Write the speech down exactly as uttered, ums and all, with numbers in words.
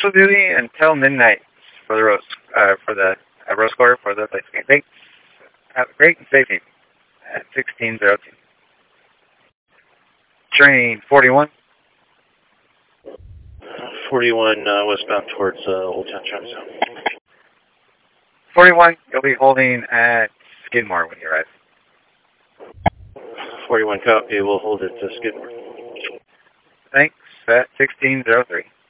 special duty until midnight for the road, uh, for the uh, road score for the place. Thanks. Have a great and safety at sixteen oh two. Train forty-one. forty-one uh, westbound towards uh, Old Town Traffic Zone. forty-one, you'll be holding at Skidmore when you arrive. forty-one copy, we'll hold it to Skidmore. Thanks, at sixteen oh three.